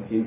الرحيم.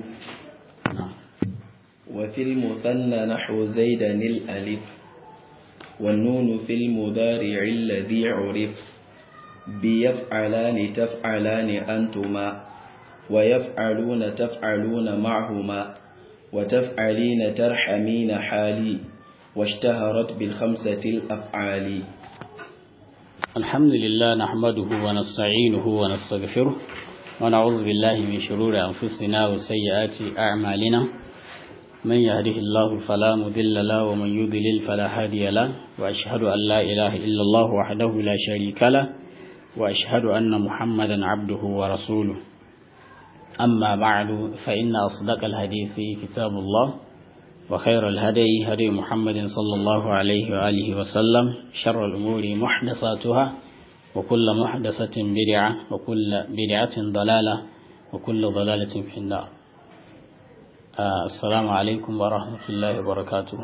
وفي المثنى نحو زيدا الألف والنون في المضارع الذي عرف بيفعلان تفعلان أنتما ويفعلون تفعلون معهما وتفعلين ترحمين حالي واشتهرت بالخمسة الأفعال. الحمد لله نحمده ونستعينه ونستغفره ونعوذ بالله من شرور أنفسنا وسيئات أعمالنا من يهده الله فلا مضل له ومن يضلل فلا هادي له وأشهد أن لا إله إلا الله وحده لا شريك له وأشهد أن محمدا عبده ورسوله. أما بعد فإن أصدق الحديث كتاب الله وخير الهدي هدي محمد صلى الله عليه وآله وسلم شر الأمور محدثاتها وكل محدثة بدعة وكل بدعة ضلالة وكل ضلالة في النار. السلام عليكم ورحمة الله وبركاته.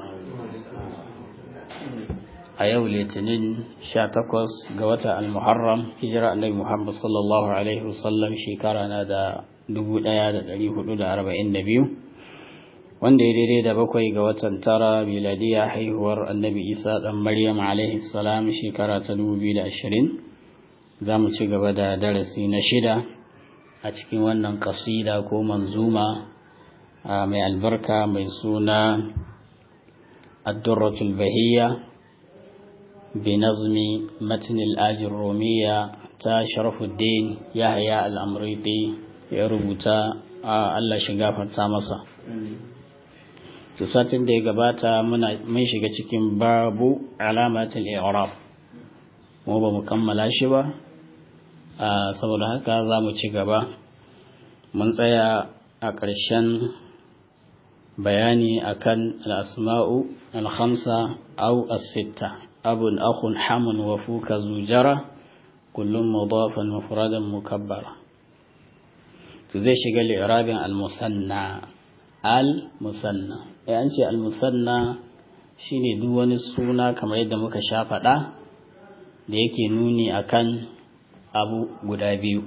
أيو لتنين شاتقوس قوة المحرم هجرة النبي محمد صلى الله عليه وسلم شكرنا دا دبو دايا دا دليه دا 42 wanda ya daidai da 7 ga watan tara miladiya haihuwar annabi isa dan maryam alaihi salam shekara ta 2020. za mu ci gaba da darasi na 6 a cikin wannan kasida ko manzuma mai albarka mai suna ad-durratul bahiyya bi nazmi matn al-ajurrumiyya ta sharafuddin yahya al-amriti ya rubuta. Allah shi gafarta masa. satin da ya gabata mun shiga cikin babu alamatul i'rab mu ba mu kammala shi ba, saboda haka za mu ci gaba. mun tsaya a ƙarshen bayani akan al-asma'u al-khamsa aw as-sitta abun akhun hamun wa fuka zujara kullum mudafan mufradan mukabbara. to zai shiga li'irabin al-musanna. al-musanna an ce al-musanna shine duk wani suna kamar yadda muka sha faɗa da yake nuni akan abu guda biyu.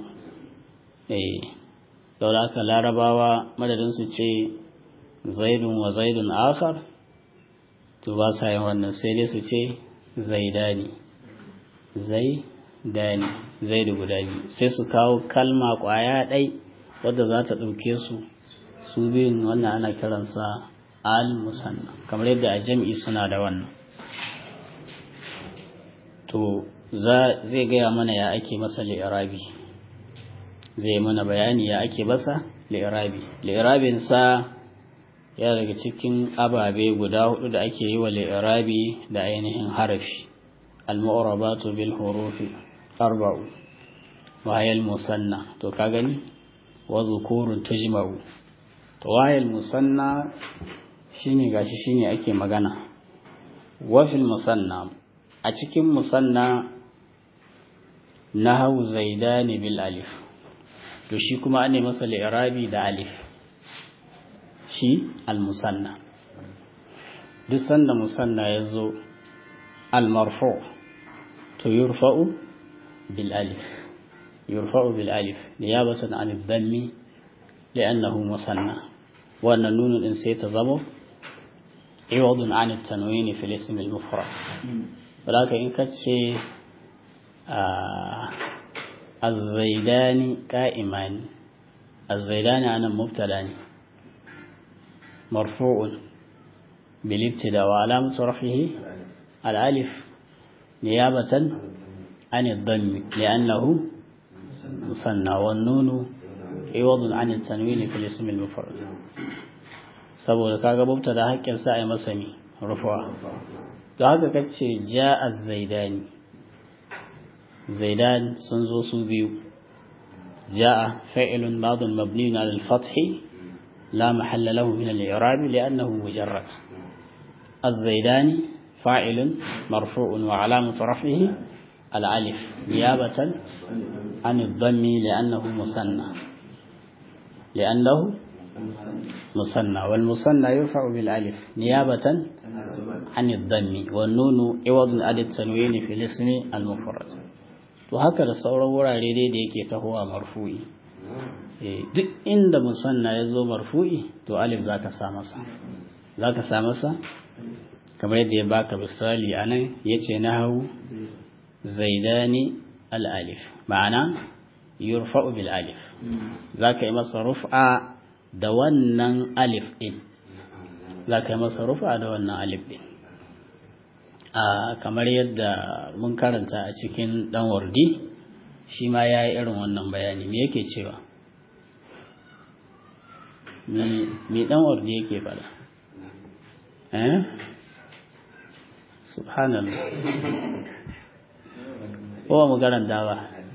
don haka larabawa madadin su ce zaidun wa zaidun akhar, to ba sa yin wannan, sai dai su ce zaidani zaidu guda biyu, sai su kawo kalma kwaya ɗai wadda za ta ɗauke su biyun. wannan ana kiransa al-musanna, kamar yadda a jam'i suna da wannan. to zai gaya mana ya ake masa li'irabi, zai mana bayani ya ake masa li'irabi. li'irabinsa ya daga cikin ababe guda 4 da ake yi wa li'irabi da ainihin harafi. al-mu'rabatu bil hurufi 4 wa hayal musanna, to ka gani wa zukurun tujma'u. to wayal musanna shine gashi shine ake magana. wa fil musanna, a cikin musanna nahu zaidani bil alif, to shi kuma ane masa li'irabi da alif. shi al musanna duk sanda musanna yazo al marfu to yurfa'u bil alif niyabatan an ad-dammi li'annahu musanna. wannan nunun din sai ta zamo iwadun an at-tanwin fi al-ism al-mufrad. balaka in kace az-zaidani qa'iman, az-zaidani ana mubtada marfu'un bil ibtida wa alamatu raf'ihi al-alif niyabatan an ad-dammi li'annahu musanna wan nunu iwadun an at-tanwin fi al-ism al-mufrad. saboda kaga mubtada hakkin sa ai masa ne rufa. to haka kace ja'a az-zaidani, zaidan sun zo su biyu. ja'a fa'ilun madun mabniun 'ala al-fath la mahalla lahu min al-i'rab li'annahu mujarrad. az-zaidani fa'ilun marfu'un wa 'alamatu raf'ihi al-alif niyabatan عن الضم لأنه مثنى والمثنى يرفع بالالف نيابة عن الضم والنون عوض عن التنوين في الاسم المفرد. وهكذا sauran wurare dai da yake tahowa marfu'i duk inda musanna ya zo marfu'i to alif zaka sa masa kamar yadda ya baka misali anan yace nahu zaidani al alif ma'ana yurfa'u bil alif zaka yi masa rufa da wannan alif din kamar yadda mun karanta a cikin dan wardi shi ma yayi irin wannan bayani me yake cewa me dan wardi yake fada subhanallah ko mu karanta ba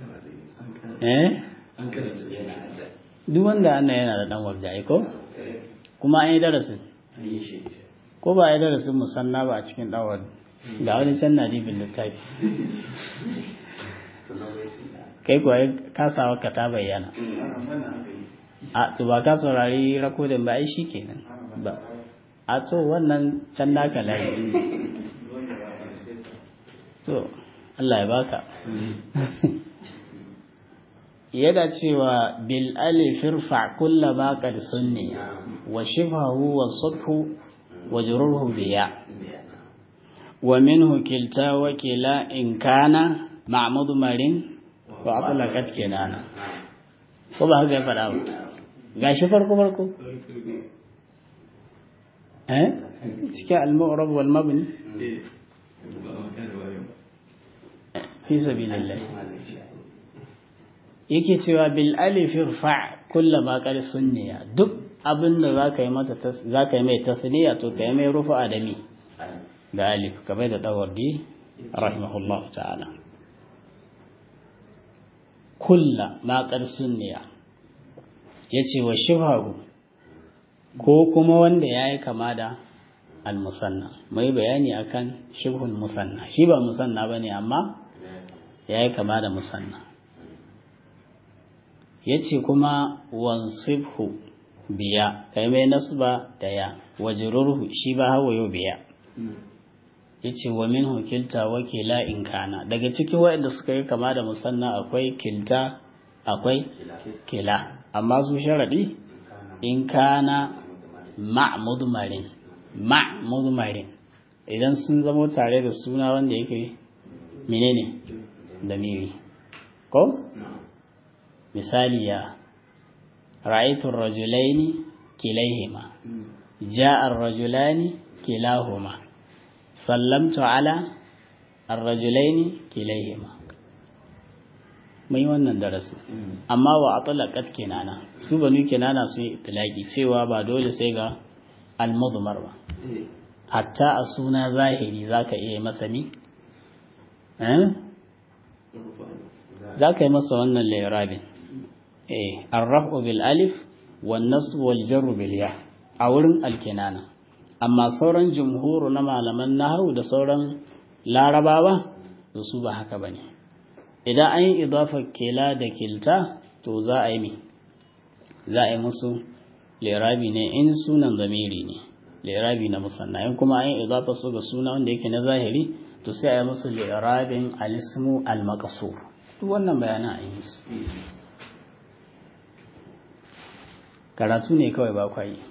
duk wanda ana yana da dan wardi ai ko kuma an yi darasin ko ba yi darasin musanna ba a cikin dan wardi ga wani can na dibin littafi kai kuwa kasawa ka ta bayyana a to ba ka saurari rakodin ba ai shi kenan ba a to wannan can naka layi to Allah ya baka yana cewa bil alif irfa kulla ma qad sunni wa shibhahu wa sudhu wa jurruhu biya wa minhu kilta wa kila in kana ma'mud marin wa atlaqat kinana ko ba haka ya faɗa ba gashi farko cikin al-mu'rab wal mabni fi sabilillah yake cewa bil alif irfa kullu ma qad sunniya duk abinda zaka yi mai tasniya to kai mai rufa adami da alif kamar da dawardi rahimahullah ta'ala kullu ma qad sunniya yace wa shibhahu ko kuma wanda yayi kama da al-musanna mai bayani akan shibhul musanna shi ba musanna bane amma yayi kama da musanna yace kuma wansibhu biya kai mai nasba da ya wajruruhu shi ba hawayo biya yace wa minhu kilta wa kila in kana daga cikin waɗanda suka yi kama da musanna akwai kilta akwai kila amma su sharadi in kana ma'mudmarin idan sun zamo tare da suna wanda yake menene damiri ko misali ya ra'aytu ar-rajulaini kilayhima ja'a ar-rajulani kilahuma sallamtu ala ar-rajulaini kilayhima mai wannan darasi amma wa atlaqat kinana su banu kinana sun yi itlaqi cewa ba dole sai ga al-mudmar ba hatta a suna zahiri zaka iya masa ni zaka yi masa wannan li'rabin ar-raf'u bil alif wan nasb wal jarr bil ya a wurin al-kinana amma sauran jumhuru na malaman nahwu da sauran larabawa to su ba haka bane idan an yi idafa kila da kilta to za a yi musu li'rabi ne in sunan zamiri ne li'rabi na musanna in kuma an yi idafa su ga suna wanda yake na zahiri to sai a yi musu li'rabin al-ismu al-maqsur duk wannan bayanan an yi su karatu ne kawai ba kwa yi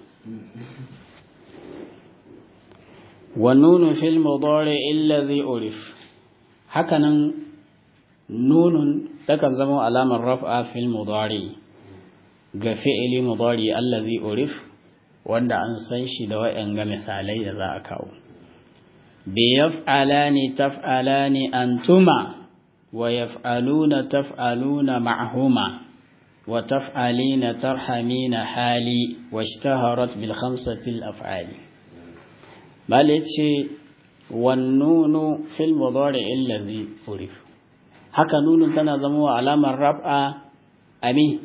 wa nunu fil mudari allazi urif hakanan nunun takan zama alamar raf'a fil mudari ga fi'ili mudari allazi urif wanda an san shi da waɗanga misalai da za a kawo bi yaf'alani taf'alani antuma wa yaf'aluna taf'aluna ma'huma wa taf'alina tarhamina hali washtaharat bil khamsati al af'ali bal yace wan nunu fil mudari allazi urif haka nunun tana zama alamar raf'a ami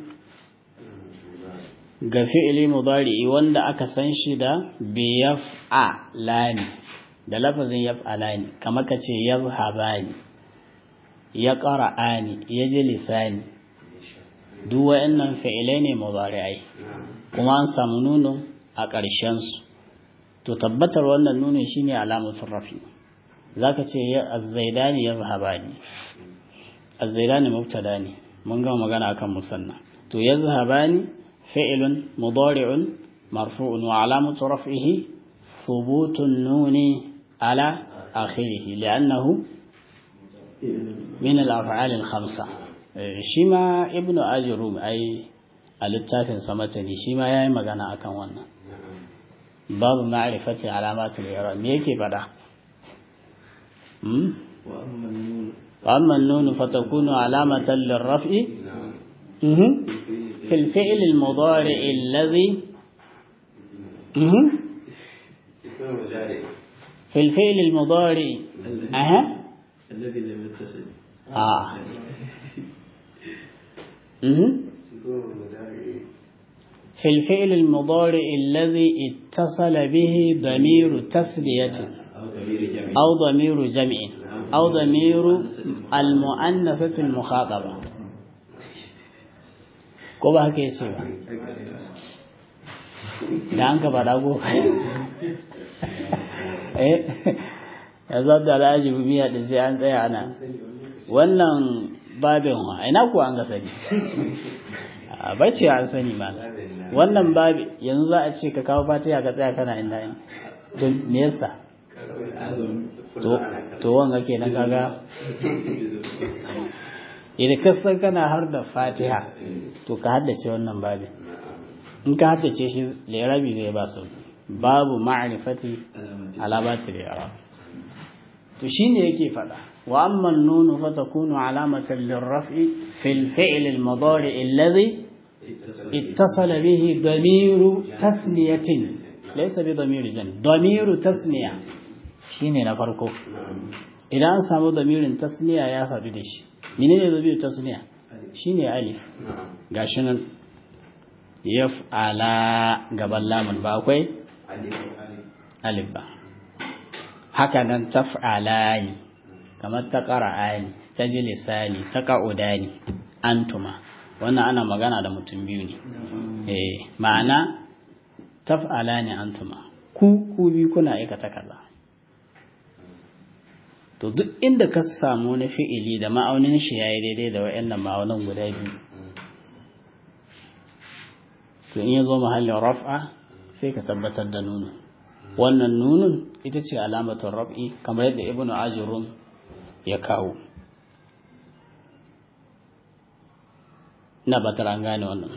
ga fi'ili mudari wanda aka san shi da bi yaf'alani da lafazin yaf'alani kamar kace yazhabani yaqra'ani yajlisani duk wayannan fi'ilai ne mudari'ai kuma an samu nunun a ƙarshen su to tabbatar wannan nunin shine alamatul rafi zaka ce az-zaidani yazhabani az-zaidani mubtada ne mun ga magana akan musanna to yazhabani fi'lun mudari'un marfu'un wa alamatu raf'ihi thubutun nuni ala akhirih li'annahu min al-af'al al-khamsa shi ma ibnu ajrum ai a littafin samatani shi ma yayi magana akan wannan babu ma'rifati alamatul i'rab me yake fada wa amma an-nun fatakunu alamatan lirraf'i في الفعل المضارع الذي في الفعل المضارع الذي لم يتصل في الفعل المضارع الذي اتصل به ضمير تثنية أو ضمير جمع أو ضمير المؤنثة المخاطبة ko ba haka yace ba da an ka faɗa ko yanzu da alhaji miya da sai an tsaya ana wannan babin wa ina ku an ga sani a bace an sani ma wannan babi yanzu za a ce ka kawo fatiha ka tsaya kana inda in to me yasa to wanga kenan kaga idan ka san kana har da fatiha to ka haddace wannan babin in ka haddace shi lirabi zai ba su babu ma'rifati alamati al-i'rab to shine yake fada wa amma an-nun fa takunu alamatan lirraf'i fil fi'l al-mudari' alladhi ittasala bihi damiru tasniyatin laysa bi damiri jan damiru tasniya shine na farko idan an samu damirin tasniya ya faɗi da shi menene damiru tasniya shine alif gashi nan yaf'ala gaban lamun ba akwai alif ba haka nan taf'alani kamar taqra'ani tajlisani taqa'udani antuma wannan ana magana da mutum biyu ne ma'ana taf'alani antuma ku bi kuna aikata kaza to duk inda ka samu na fi'ili da ma'aunin shi yayi daidai da wayannan ma'aunan guda biyu to in yazo mahallin raf'a sai ka tabbatar da nunu wannan nunun ita ce alamatul raf'i kamar yadda ibnu ajurun ya kawo na batar an gane wannan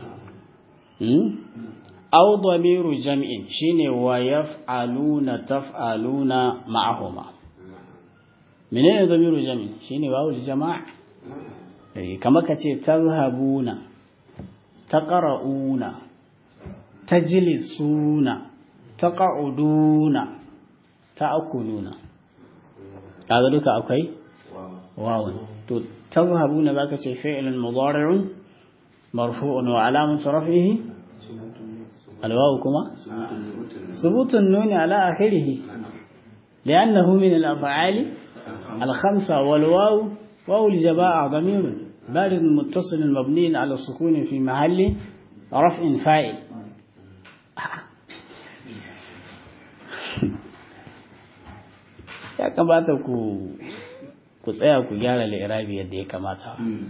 aw damiru jam'in shine wa yaf'aluna taf'aluna ma'ahuma menene damiru jam'in shine wawul jama'a kamar kace tazhabuna taqra'una tajlisuna taqa'uduna ta'kuluna kaga duka akwai wawun to tazhabuna zaka ce fi'lun mudari'un marfu'un wa alamatu raf'ihi alwawu kuma thubutun nun ala akhirih li'annahu min al-af'ali al-khamsa wal wawu wawu al-jama'a ضمير بارد متصل مبني على السكون في محل رفع فاعل ya kamata ku tsaya ku gyara li'irabi yadda ya kamata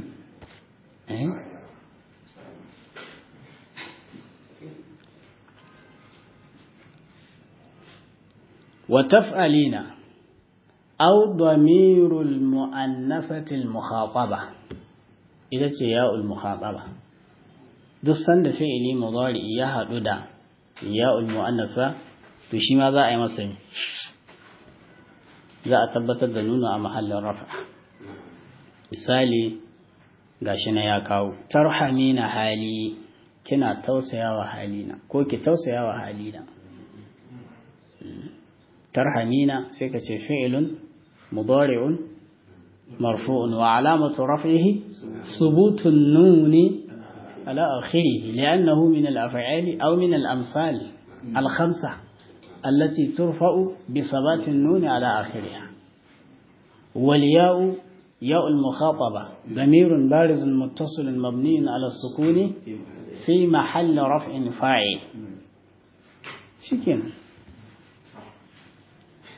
wa taf'alina aw damirul mu'annasatil mukhataba ita ce ya'ul mukhataba duk sanda fi'ili mudari ya hadu da ya'ul mu'annasa to shi ma za a yi masa za a tabbatar da nuna a mahallin rafa misali gashi na ya kawo tarhamina hali kina tausayawa halina ko ki tausayawa halina tarhamina sai ka ce fi'lun mudari'un marfu'un wa alamatu raf'ihi thubutun nuni ala akhirih li'annahu min al-af'ali aw min al-amsal al-khamsa التي ترفع بثبات النون على آخرها والياء ياء المخاطبة ضمير بارز متصل مبني على السكون في محل رفع فاعل شكرا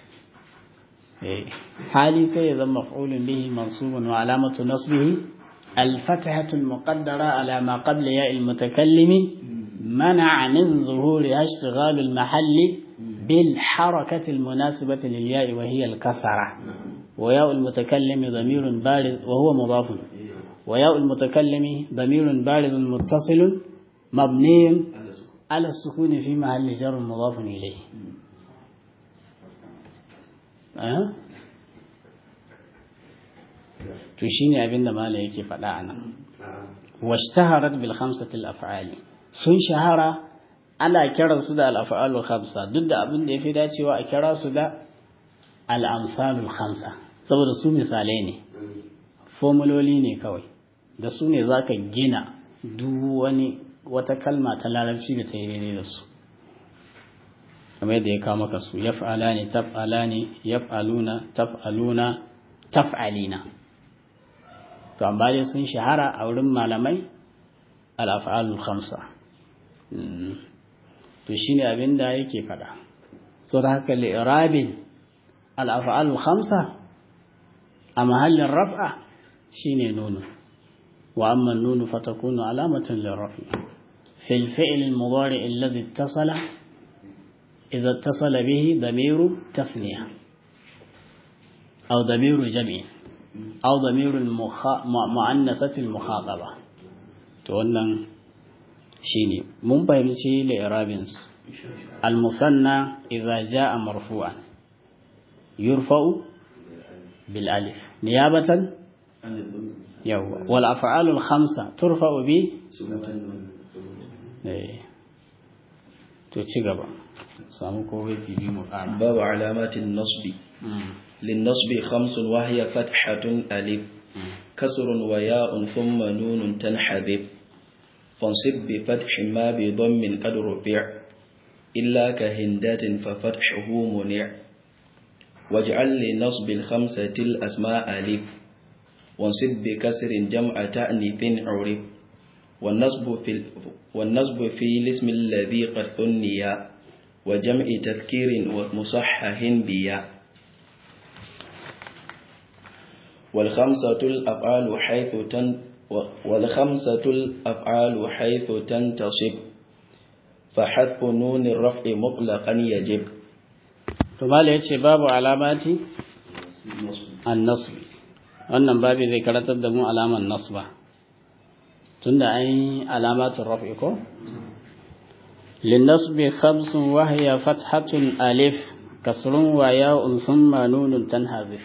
حالي سيذا مفعول به منصوب وعلامة نصبه الفتحة المقدرة على ما قبل ياء المتكلم منع من ظهورها اشتغال المحل بالحركة المناسبة للياء وهي الكسرة وياء المتكلم ضمير بارز وهو مضاف وياء المتكلم ضمير بارز متصل مبني على السكون في محل جر مضاف إليه to shine abin da malai yake faɗa a nan washtaharat bil khamsati al af'ali sun shahara ana kiran su da al af'alul khamsa duk da abin da yafi dacewa a kira su da al amsalul khamsa saboda su misalai ne formuloli ne kawai da su ne zaka gina duk wani wata kalma ta larabci da ta yi daidai da su kamar yadda ya kawo maka su yaf'alani taf'alani yaf'aluna taf'aluna taf'alina to amma dai sun shahara a wurin malamai al-af'alul khamsa to shine abin da yake fada so da haka li'rabin al-af'alul khamsa a mahallin raf'a shine nunu wa amma nunu fatakunu alamatan lirraf'i fil fi'l al-mudari' alladhi ittasala idha ittasala bihi damiru tasniya aw damiru jam'i أو ضمير مؤنثة المخاطبة تقولنا شيني ممكن شيء لإعرابين المثنى إذا جاء مرفوعا يرفع بالألف نيابة والأفعال الخمسة ترفع ب تشيغبا سامكو بيتي بمقارنة باب علامات النصب للنصب 5 وهي فتحة ألف كسر وياء ثم نون تنحذف فانصب بفتح ما بضم قد رفع إلا كهندات ففتحه منع واجعل لنصب 5 الأسماء ألف وانصب بكسر جمع تأنيث عرف والنصب في الاسم الذي قد ثني وجمع تذكير ومصحح بيا والخمسة الأفعال حيث تنتصب فحذف نون الرفع مطلقا يجب ثم yace babu alamati an-nasb wannan babu zai karatar da mu alaman nasba tunda ai alamatul raf'i ko lin-nasbi 5 wa hiya fathatun alif kasrun wa ya'un thumma nunun tanhazif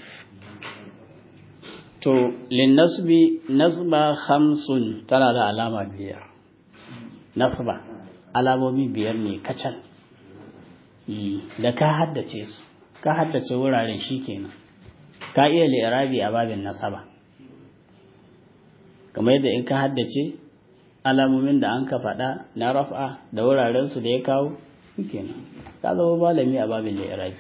to linnasbi nasba 5 tana da alama 5 nasba alamomi 5 ne kacal da ka haddace su ka haddace wuraren shikenan ka iya li'irabi a babin nasaba kamar yadda in ka haddace alamomin da an ka faɗa na raf'a da wuraren su da ya kawo shikenan ka zama malami a babin li'irabi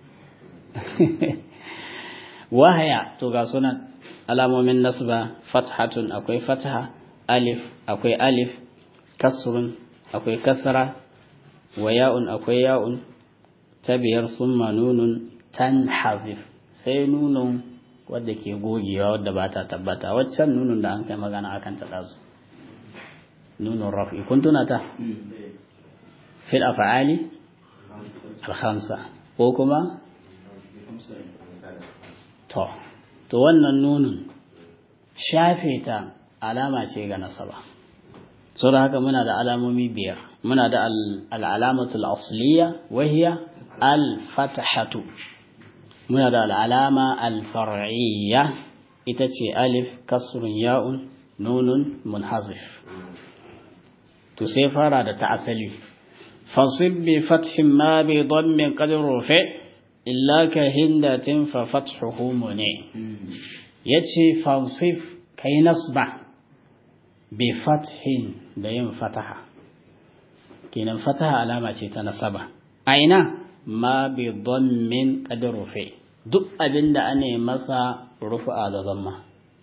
wahaya to ga sunan alamomin nasba fathatun akwai fatha alif akwai alif kasrun akwai kasra wa ya'un akwai ya'un tabiyar summa nunun tanhazif sai nunun wadda ke gogewa wadda ba ta tabbata waccan nunun da an kai magana akan ta dazu nunun raf'i kun tuna ta fil af'ali al-khamsa ko kuma to wannan nunun shafe ta alama ce ga nasaba so da haka muna da alamomi 5 muna da al-alamatul asliya wa hiya al-fathatu muna da al-alama al-far'iyya ita ce alif kasrun ya'un nunun munhazif to sai fara da ta asali fasib bi fathin ma bi dhammin qad rufi illa ka hindatin fa fathuhu muni yace fansif kai nasba bi fathin da yin fataha kenan fataha alama ce ta nasaba aina ma bi dhammin qad rufi duk abinda ane masa rufa da zamma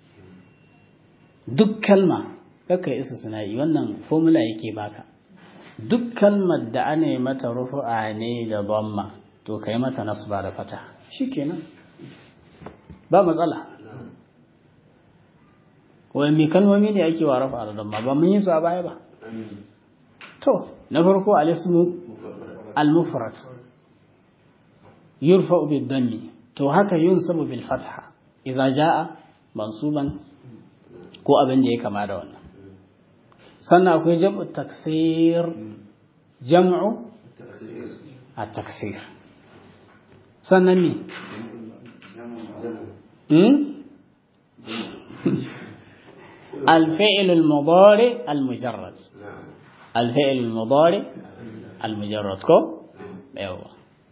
duk kalma kaka isa sunayi wannan formula yake baka duk kalmar da ane mata rufa ne da zamma to kai mata nasba da fataha shikenan ba matsala wani kalmomi ne ake wa rafa da damma ba mun yi su a baya ba to na farko al-ismu al-mufrad yurfa bil dammi to haka yunsabu bil fatha idza jaa mansuban ko abin da ya kama da wannan sannan akwai jam'u taksir jam'u at-taksir sannan ne الفعل المضارع المجرد الفعل المضارع المجرد كو ايوه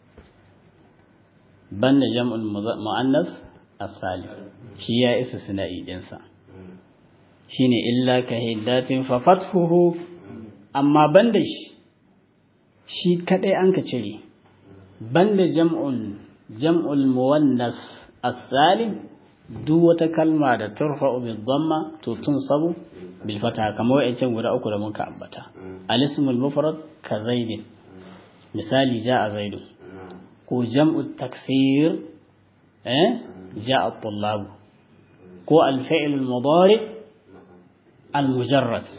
بند جمع المؤنث السالم shi ya isa sina'i dinsa shine illa ka hiddatin fa fathuhu amma banda shi kadai an ka cire banda jam'ul muwannas as-salim duk wata kalma da turfa'u bil dhamma to tunsabu bil fatha kamar wayancan guda uku da muka ambata al-ismul mufrad ka zaidin misali jaa zaidun ko jam'u taksir jaa at-tullab ko al-fi'l al-mudari al-mujarrad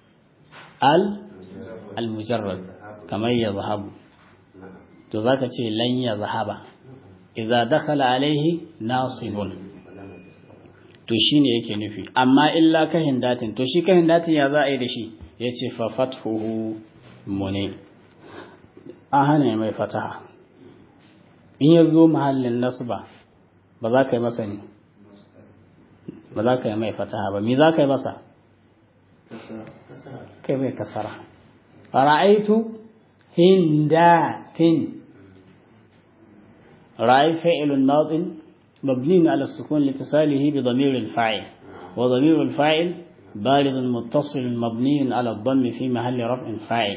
al-mujarrad kamar yadhhabu to zaka ce lan yadhhaba idza dakhala alayhi nasibun to shi ne yake nufi amma illa kahin datin to shi kahin datin ya za a yi da shi ya ce fa fathuhu mune an hana mai fataha in ya zo mahallin nasba ba za ka yi masa ne ba za ka yi mai fataha ba mi za ka yi masa kai mai kasara ra'aitu hindatin ra'ai fa'ilun madin مبني على السكون لاتصاله بضمير الفاعل وضمير الفاعل بارز متصل مبني على الضم في محل رفع فاعل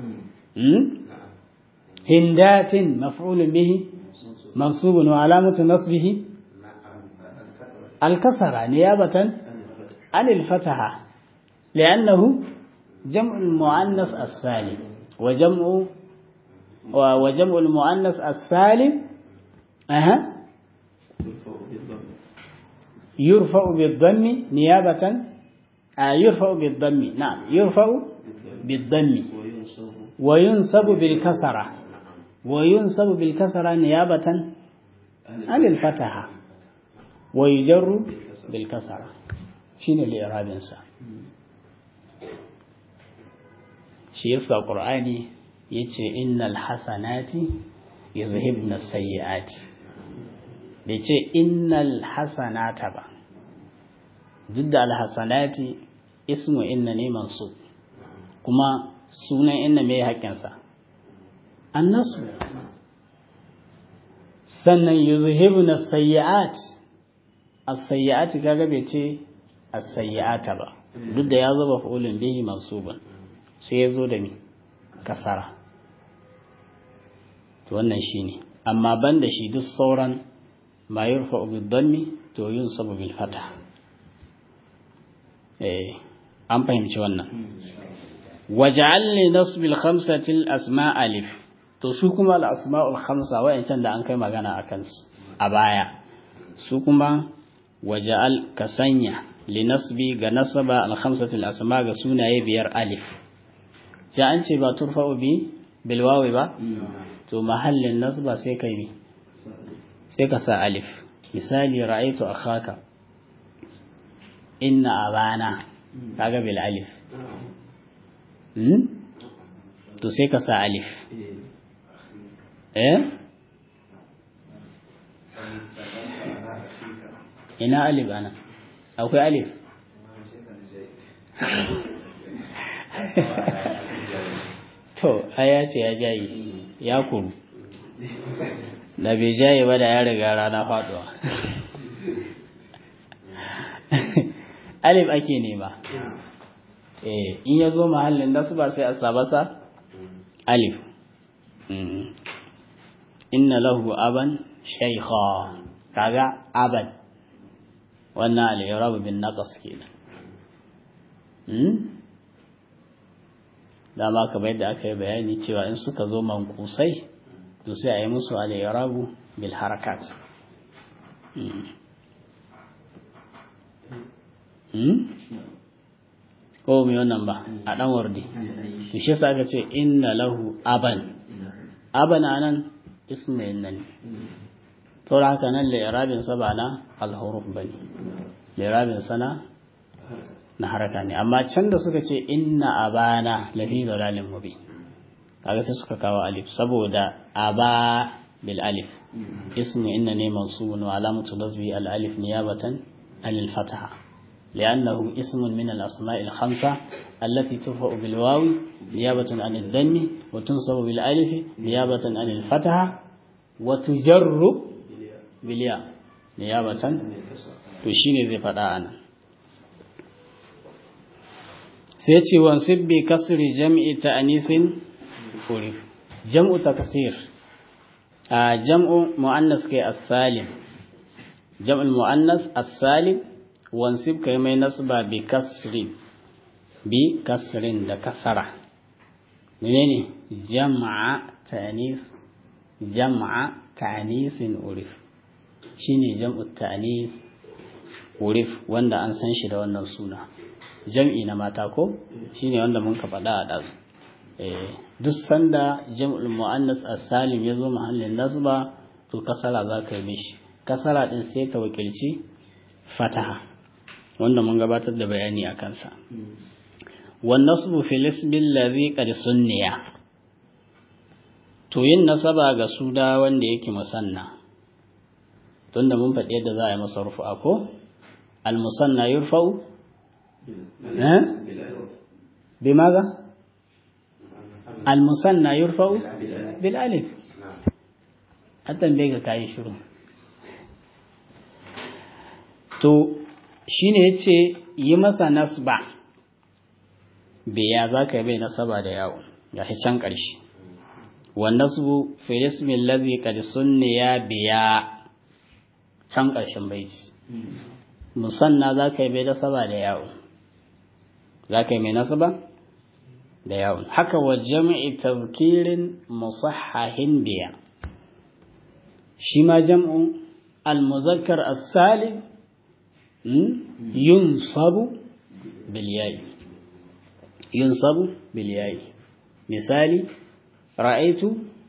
هندات مفعول به منصوب وعلامة نصبه الكسرة نيابة عن الفتحة لأنه جمع المؤنث السالم وجمع المؤنث السالم يرفع بالضم نيابة يرفع بالضم نعم يرفع بالضم وينصب بالكسرة نيابة عن الفتحة ويجر بالكسرة شنو الإعراب إنسا شيخ القرآن يتي إن الحسنات يذهبن السيئات بيتي إن الحسنات با ضد الحسنات اسم إنني منصوب كما سنة إن مي حقنسا النصب sannan yuzhibuna sayyi'at as-sayyi'at kaga bai ce as-sayyi'ata ba duk da ya zo maf'ulun bihi mansuban sai ya zo da ni kasara to wannan shine amma banda shi duk sauran ma yurfa'u bid-dammi to yunsabu bil fatah an fahimci wannan waj'al li nasbil khamsati al-asma' alif to su kuma al-asma'ul khamsa wayancan da an kai magana akan su a baya su kuma waja'al kasanya li nasbi ga nasaba al-khamsati al-asma' ga sunaye biyar alif ja an ce ba turfa'u bi bil wawi ba to mahallin nasba sai kai ne sai ka sa alif misali ra'aytu akhaka inna abana kaga bil alif to sai ka sa alif ina alif ana akwai alif to aya ce ya jayi ya kuru da bai jaye ba da ya riga rana faduwa alif ake nema in ya zo mahallin nasu ba sai a sabasa alif inna lahu aban shaykha kaga aban wannan al-i'rab bin naqas kenan dama kamar yadda aka yi bayani cewa in suka zo mankusai to sai a yi musu al-i'rab bil harakat ko mai wannan ba a ɗan wardi to shi yasa aka ce inna lahu aban anan ismin nan to haka nan li'irabin sa ba na al-huruf bane li'irabin sa na haraka ne amma can da suka ce inna abana lafi dalalin mubin kaga sai suka kawo alif saboda aba bil alif ismi inna ne mansubun wa alamatu nasbi al alif niyabatan anil fataha لأنه اسم من الأسماء الخمسة التي ترفع بالواو نيابة عن الضم وتنصب بالألف نيابة عن الفتحة وتجر بالياء نيابة تشيني زي فتاة سيتي وانصب بكسر جمع تأنيث عرف جمع تكسير جمع مؤنث كالسالم جمع المؤنث السالم wansib kai mai nasba bi kasrin da kasara menene jam'a ta'nisin urif shine jam'u ta'nis urif wanda an san shi da wannan suna jam'i na mata ko shine wanda mun ka faɗa a dazu duk sanda jam'ul muannas as-salim yazo mahallin nasba to kasara zaka yi mishi kasara din sai ta wakilci fataha wanda mun gabatar da bayani a kansa wan nasbu fil ismi allazi qad sunniya to yin nasaba ga suna wanda yake musanna tunda mun faɗi yadda za a yi masa rufa ko al musanna yurfa'u bimaga al musanna yurfa'u bil alif hatta bai ga kai shiru to shine yace yi masa nasba biya zaka yi bai nasaba da yawo ga can ƙarshe wan nasbu fi ismi allazi qad sunniya biya can ƙarshen baiti musanna zaka yi bai nasaba da yawo zaka yi mai nasaba da yawo haka wa jam'i tadhkirin musahhahin biya shi ma jam'u al-muzakkar as-salim yunsabu bilyayi misali ra'aitu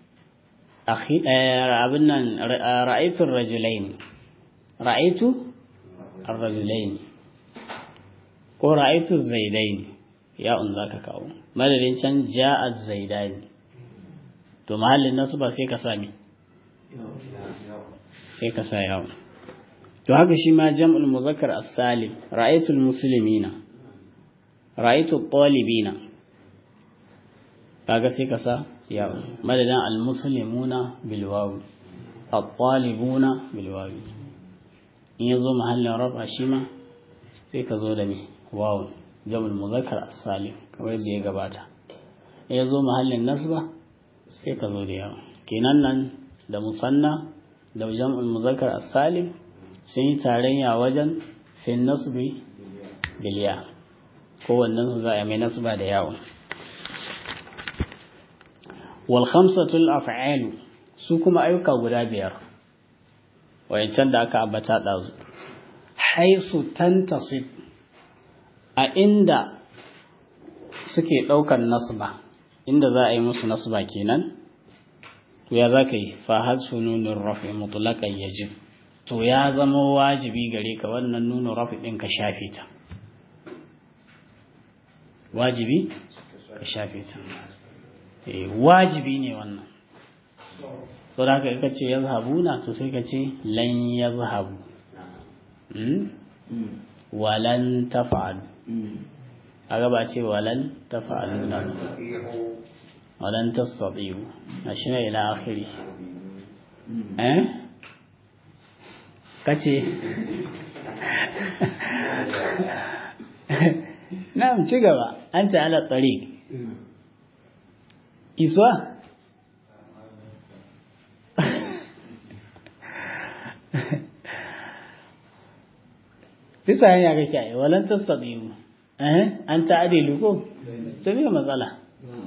ar-rajulaini ko ra'aitu zaidaini ya zaka kawo madadin can ja'a zaidani to mahallin nasu ba sai ka sami sai ka sa yawo to haka shi ma jam'ul muzakkar as-salim ra'aytul muslimina ra'aytul talibina kaga sai ka sa ya madadin al-muslimuna bil waw at-talibuna bil waw in yazo mahallin rafa shi ma sai ka zo da me waw jam'ul muzakkar as-salim kamar da ya gabata in yazo mahallin nasba sai ka zo da yawo kenan nan da musanna da jam'ul muzakkar as-salim sun yi tarayya wajen fin nasbi biliya kowannen su za a mai nasba da yawon wal khamsatul af'alu su kuma ayyuka guda biyar wayancan da aka ambata dazu haisu tantasib a inda suke daukan nasba inda za a yi musu nasba kenan to ya zaka yi fa hasu nunur rafi mutlaqan yajib to ya zama wajibi gare ka wannan nuna rafi ɗin ka shafe ta wajibi ka shafe ta wajibi ne wannan to da ka ce ya zahabu na to sai ka ce lan ya zahabu walan tafa'alu a gaba ce walan tafa'alu na walan tastati'u a shi ne ila akhiri kace na'am ci gaba an ta ala tariq iswa bisa hanya kake ai walan tastadiu an ta'dilu ko sai me matsala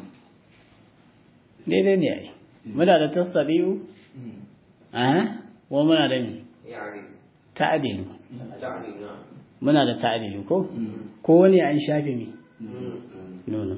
daidai ne ai muna da tastadiu wa muna da ni ta'dilu muna da ta'adili ko wani an shafe mi nono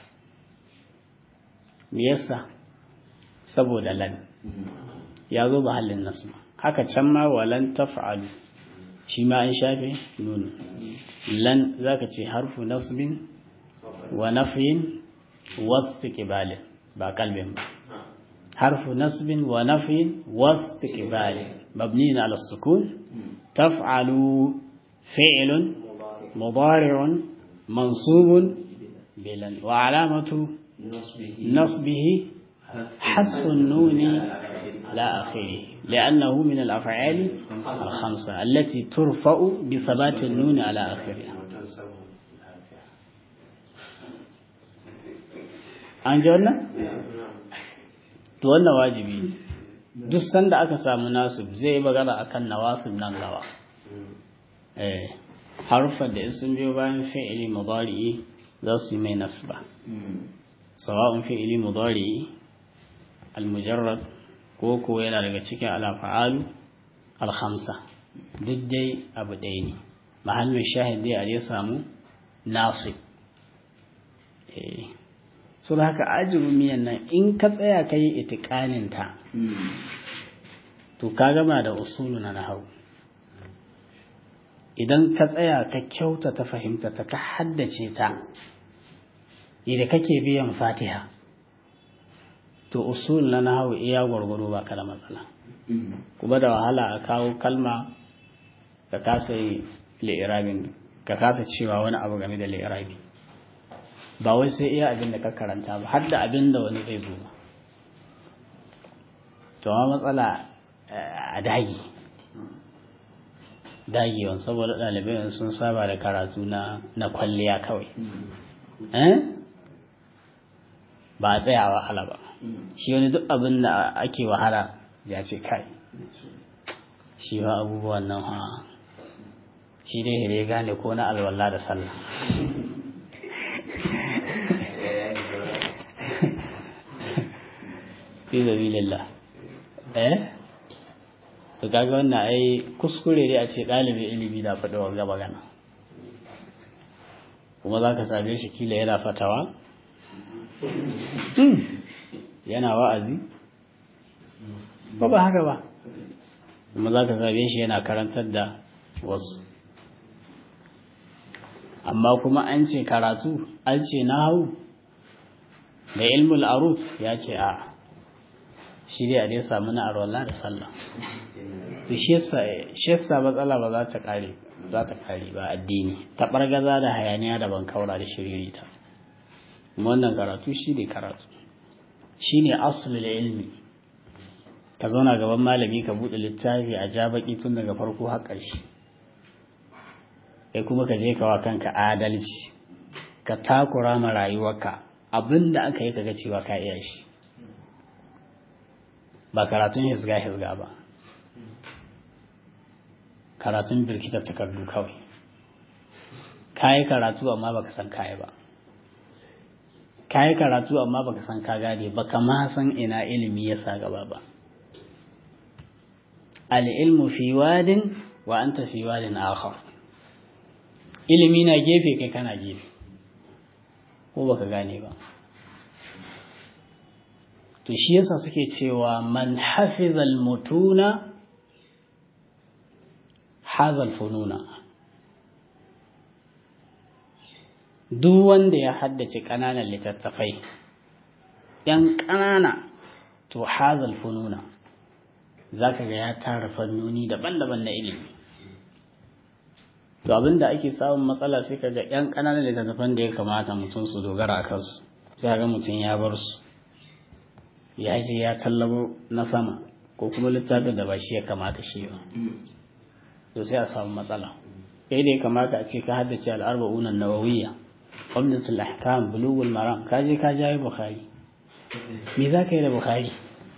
me yasa saboda lan ya zo ba halin nasu haka can ma walan taf'alu shi ma an shafe nono lan zaka ce harfu nasbin wa nafyin wastiqbal ba kalbin ba harfu nasbin wa nafyin wastiqbal mabni ala sukun taf'alu fi'lun mudari'un mansubun bilan wa alamatu nasbihi حذف النون على آخره لأنه من الأفعال الخمسة التي ترفع بثبات النون على آخرها أنجلنا تولى واجبي duk sanda aka samu nasib zai bagara akan nawasib nan gaba harfan da sun biyo bayan fi'ili mudari za su yi mai nasba sawa'un fi'ili mudari al-mujarrad ko yana daga cikin al-af'alu al-khamsa duk dai abu ɗaya ne mahallin shahid dai a dai samu nasib so da haka ajibin miyan nan in ka tsaya ka yi itiƙanin ta to ka gama da usulu na nahau idan ka tsaya ka kyauta ta fahimta ta ka haddace ta idan kake biyan fatiha to usul na nahawu iya gwargwaro ba ka da matsala kuma da wahala a kawo kalma ka kasa yi li'irabin ka kasa cewa wani abu game da li'irabi ba wai sai iya abin da ka karanta ba har da abin da wani zai zo to ma matsala a dagewan saboda ɗalibai sun saba da karatu na kwalliya kawai ba a tsaya wahala ba shi wani duk abin da ake wahala ya ce kai shi ba abubuwan nan ha shi dai hire gane ko na alwala da sallah fi sabilillah to kaga wannan ai kuskure dai a ce ɗalibin ilimi da faɗi wa gaba gana kuma za ka same shi kila yana fatawa yana wa'azi ba haka ba kuma za ka same shi yana karantar da wasu amma kuma an ce karatu an ce nahawu da ilmul arut ya ce a shi dai a dai samu na arwala da sallah to shi yasa matsala ba za ta kare ba addini ta bargaza da hayaniya da bankaura da shiririta wannan karatu shi ne karatu shi ne asulul ilmi ka zauna gaban malami ka buɗe littafi a ja baki tun daga farko har ƙarshe sai kuma ka je ka wa kanka adalci ka takura ma rayuwarka abinda aka yi kaga cewa ka iya shi ba karatun hizga ba karatun birkitar takardu kawai kayi karatu amma baka san kayi ba kayi karatu amma baka san ka gane baka ma san ina ilimi ya sa gaba ba al-ilmu fi wadin wa anta fi wadin akhar ilimi na gefe kai kana gefe ko baka gane ba to shi yasa suke cewa man hafizal mutuna hazal fununa duk wanda ya haddace ƙananan littattafai ‘yan ƙanana to hazal fununa za ka ga ya tara fannoni daban-daban na ilimi to abinda ake samun matsala sai ka ga ‘yan ƙananan littattafan da ya kamata mutum su dogara a kansu sai ga mutum ya bar su ya ce ya tallabo na sama ko kuma littafin da ba shi ya kamata shi ba to sai a samu matsala kai da ya kamata a ce ka haddace al'arba'unan nawawiyya qamdatul ahkam bulughul maram ka je ka jayi bukhari me za ka yi da bukhari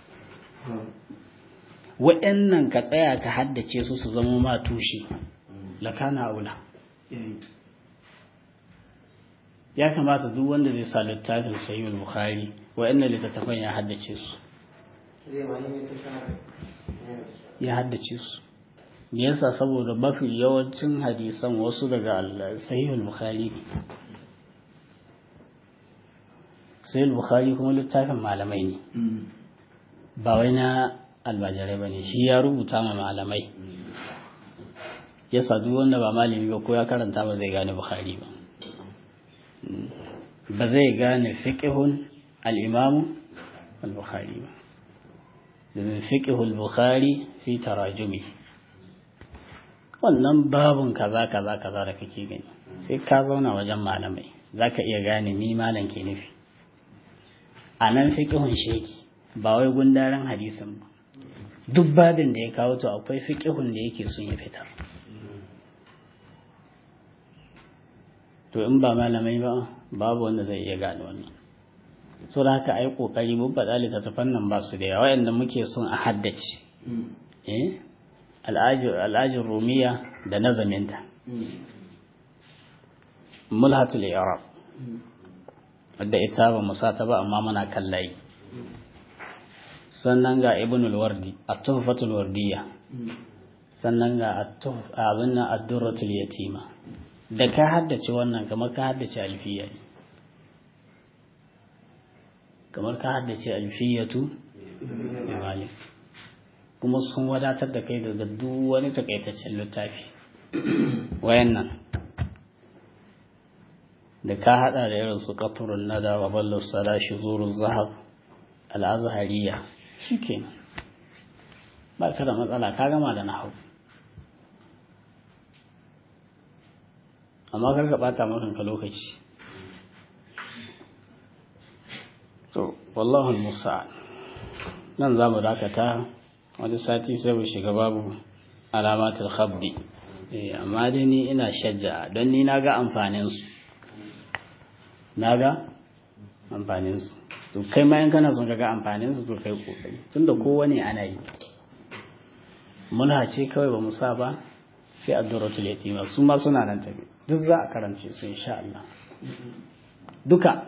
waɗannan ka tsaya ka haddace su zama ma tushe lakana aula ya kamata duk wanda zai sa littafin sahihul bukhari waɗannan littattafan ya haddace su me yasa saboda mafi yawancin hadisan wasu daga sahihul bukhari sahihul bukhari kuma littafin malamai ne ba wai na albajirai bane shi ya rubuta ma malamai yasa duk wanda ba malami ba ko ya karanta ba zai gane bukhari ba ba zai gane fiqhun al-imam al-bukhari ba domin fiqhul bukhari fi tarajumi wannan babun kaza kaza kaza da kake gani sai ka zauna wajen malamai zaka iya gane mi malam ke nufi anan fiqhun sheki ba wai gundaran hadisin ba duk babin da ya kawo to akwai fiqhun da yake son ya fitar to in ba malamai ba babu wanda zai iya gane wannan so da haka ai kokari mun faɗa littattafan nan ba su da yawa wayanda muke son a haddace al'ajir rumiya da nazaminta mulhatul i'rab wadda ita ba musa ta ba amma muna kallayi sannan ga ibn al-wardi at-tuhfatul wardiyya sannan ga abin nan ad-durratul yatima da ka haddace wannan kamar ka haddace alfiya kamar ka haddace alfiyatu malik kuma sun wadatar da kai daga duk wani takaitaccen littafi wayannan da ka hada da irin su qatrun nada wa ballu sada shuzuruz zahab al-azhariya shikenan ba ka da matsala ka gama da nahwu amma kar ka bata maka lokaci to wallahi musta'an nan zamu dakata wani sati sai mu shiga babu alamatul khabdi amma dai ni ina shajja don ni naga amfanin su to kai ma in kana son ka ga amfanin su to kai kokari tunda kowane ana yi muna ce kawai ba mu sa ba sai addurratul yatima su ma suna nan tafi duk za a karance su insha Allah duka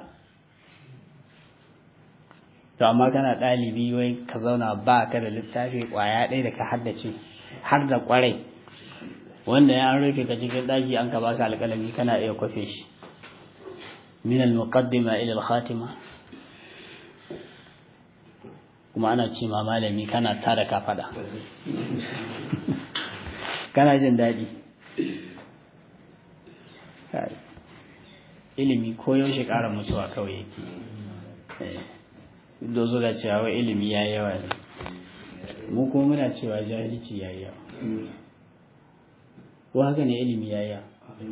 to amma kana ɗalibi wai ka zauna ba ka da littafi ƙwaya ɗaya da ka haddace har da ƙwarai wanda ya an rufe ka cikin ɗaki an ka baka alƙalami kana iya kwafe shi min al-muqaddima ila al-khatima kuma ana ce ma malami kana tada ka fada kana jin daɗi ilimi ko yaushe ƙara mutuwa kawai yake da su da cewa ilimi ya yawa ne mu kuma muna cewa jahilci ya yawa ko haka ne ilimi ya yawa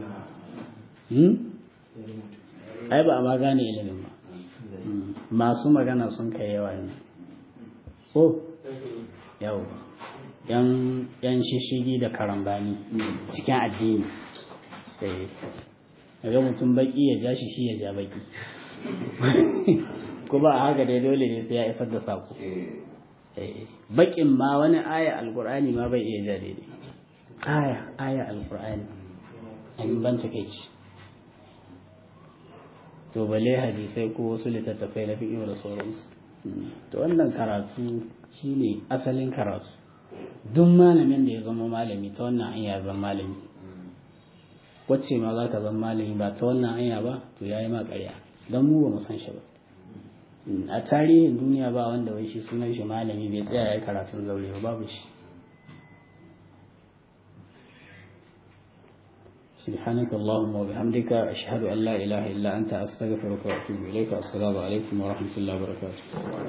ai ba a ma gane ilimin ba masu magana sun kai yawa ne ko yau yan shishigi da karambani cikin addini daga mutum baki ya ja shi ya ja baki ko ba haka dai dole ne sai ya isar da sako bakin ma wani aya alqur'ani ma bai iya ja daidai aya alqur'ani an ban take ci to bale hadisai ko wasu littattafai na fiqh da sauransu to wannan karatu shine asalin karatu duk malamin da ya zama malami ta wannan hanya zama malami wacce ma za ka zama malami ba ta wannan hanya ba to yayi ma ƙarya don mu ba mu san shi ba a tarihin duniya ba wanda wai shi sunan shi malami bai tsaya ya karatun zaure ba babu shi سبحانك اللهم وبحمدك أشهد أن لا إله إلا أنت أستغفرك وأتوب إليك السلام عليكم ورحمة الله وبركاته